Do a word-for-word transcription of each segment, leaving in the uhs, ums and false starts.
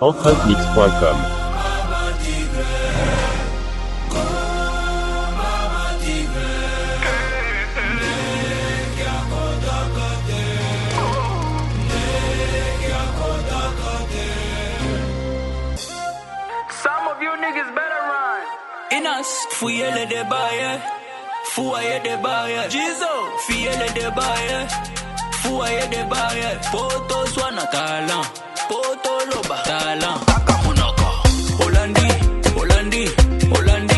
empreinte mix point com. Some of you niggas better run. Inas, fouillez les bails, fouillez des bails. Jizo, fouillez les bails, fouillez des bails. Poto swana talent, poto loba talent. Akamonoko, Holandi, Holandi, Holandi,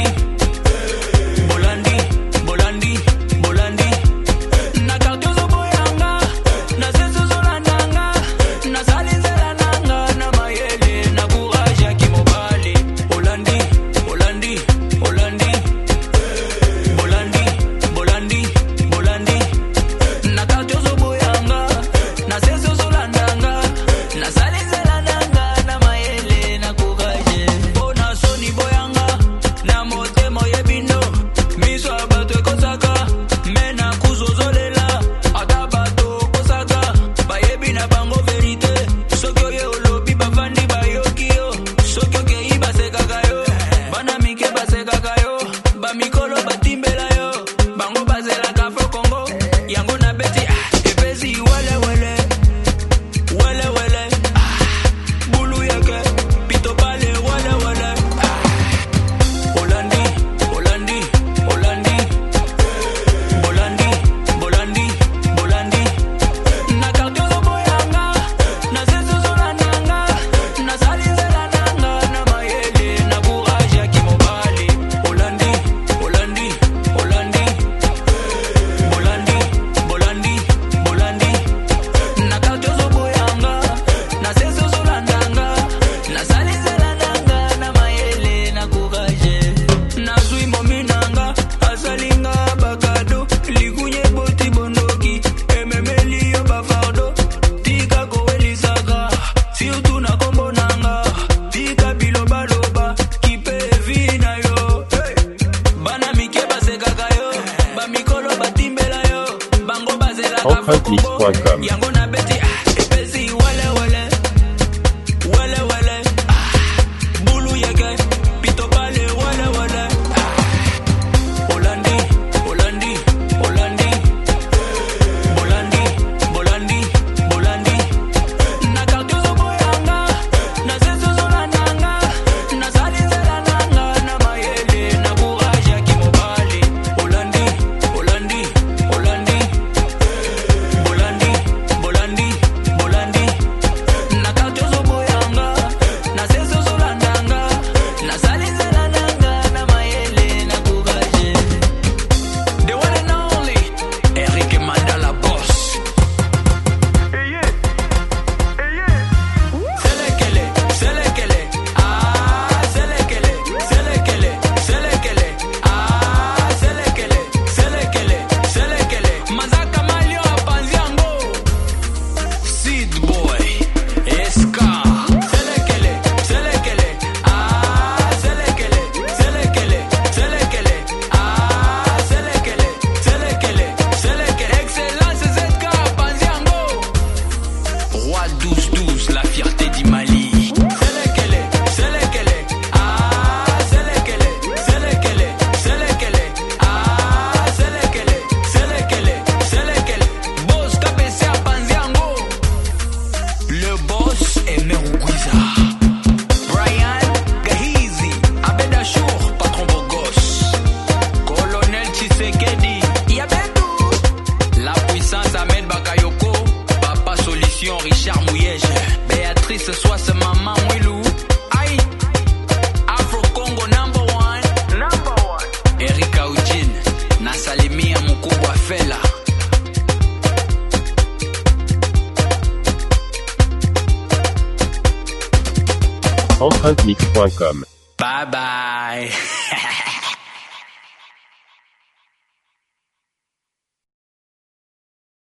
Bolandi, Bolandi, Bolandi. Na kartuzo boyanga, na zezo zolananga, na salizela nanga, na mayele, na courage ya kimobali. Holandi, Holandi, Holandi, Bolandi, Bolandi, Bolandi. Na kartuzo boyanga, na zezo zolananga, na salizela nanga, na mayele, na courage. Bona soni boyanga, na motemo yebindo, miso abato kosaka, mena kuzozolela, atabato kosaka, bayebi na bango verite, sokyo ye olobi bafandi bayokio, sokyo kei basekaka yo, bana mike basekaka yo, bamikolo batimbela yo, bango bazelaka fo Congo, yango na beti ah, epesi wele wele, wele wele, ah, bulu yeke, pito pale wele wele, ah, Holandi, Holandi, Holandi, Bolandi, Bolandi, Bolandi. Na kartuzo boyanga, na zezo zolananga, na salizela nanga, na mayele, na courage ya kimobali. Holandi, Holandi, Holandi, Bolandi, Bolandi, Bolandi. Na kartuzo boyanga, na zezo zolananga, na salizela nanga, na mayele, na courage. Nazui mominanga, asalinga bakado, likunye boti bondoki, ememeli yo bafardo, tika kowelisaka, siutu na kombo nanga, tika biloba loba, kipe vina yo, hey. Bana mike basekaka yo, bamikolo batimbela yo, bango bazelaka empreinte mix point com. yango na beti ah, epesi wele wele, wele wele, ah, bulu yeke, pito pale wele wele, ah, Holandi, Holandi, Holandi, Bolandi, Bolandi, Bolandi. Na kartuzo boyanga, na zezo zolananga, na salizela nanga, na mayele, na courage ya kimobali. Holandi, Holandi, Holandi, Bolandi, Bolandi, Bolandi. Na kartuzo boyanga, na zezo zolananga, na salizela nanga, na mayele, na courage. The one and only Eric Mandala Boss. Selekele, selekele, ah, selekele, selekele, selekele, ah, selekele, selekele, selekele. Mazaka Malio Apanziango, Seed Boy, Eska. Selekele, selekele, ah, selekele, selekele, selekele, ah, selekele, selekele, selekele. Excellence Z K Apanziango. Roi douze douze, la fierté du Mali. Selekele, selekele, ah, selekele, selekele, selekele, ah, selekele, selekele, selekele. Boss K B C Apanziango. Le boss est Merugwiza. Brian Gahizi, Abed Achour, patron beau gosse. Colonel Tshisekedi, Yabedou. La puissance Ahmed Bakayoko, Papa Solution Richard Mouyege, Béatrice Soisse Maman Mwilou, Aïe, Afro Congo number one, number one. Erika Eugene, Nasalimia Mukubwa Fela. empreinte mix point com. Bye bye.